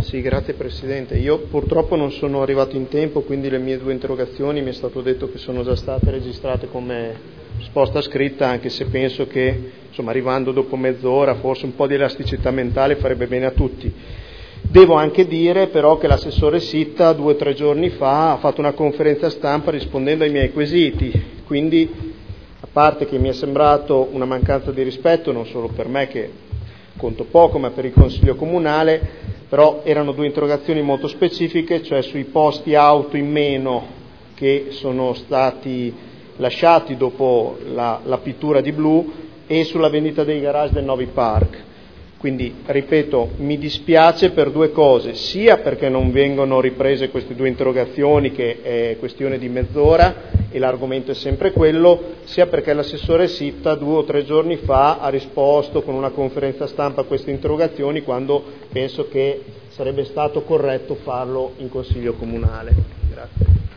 Sì, grazie Presidente. Io purtroppo non sono arrivato in tempo, quindi le mie 2 interrogazioni mi è stato detto che sono già state registrate come risposta scritta, anche se penso che, insomma, arrivando dopo mezz'ora, forse un po' di elasticità mentale farebbe bene a tutti. Devo anche dire però che l'assessore Sitta 2 o 3 giorni fa ha fatto una conferenza stampa rispondendo ai miei quesiti, quindi a parte che mi è sembrato una mancanza di rispetto non solo per me che conto poco, ma per il Consiglio Comunale, però erano 2 interrogazioni molto specifiche, cioè sui posti auto in meno che sono stati lasciati dopo la pittura di blu e sulla vendita dei garage del Novi Park. Quindi, ripeto, mi dispiace per 2 cose, sia perché non vengono riprese queste 2 interrogazioni, che è questione di mezz'ora e l'argomento è sempre quello, sia perché l'assessore Sitta 2 o 3 giorni fa ha risposto con una conferenza stampa a queste interrogazioni, quando penso che sarebbe stato corretto farlo in Consiglio Comunale. Grazie.